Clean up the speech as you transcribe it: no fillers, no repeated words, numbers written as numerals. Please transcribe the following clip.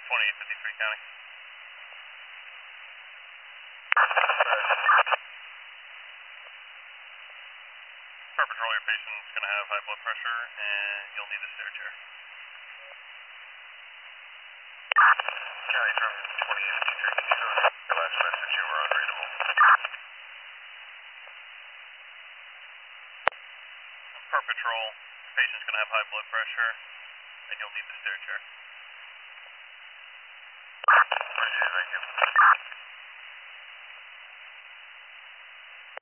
2853 County. Per patrol, your patient's going to have high blood pressure and you'll need a stair chair. County from 2853, can you go to the last message you were unreadable? Per patrol, your patient's going to have high blood pressure and you'll need the stair chair. Roger, thank you.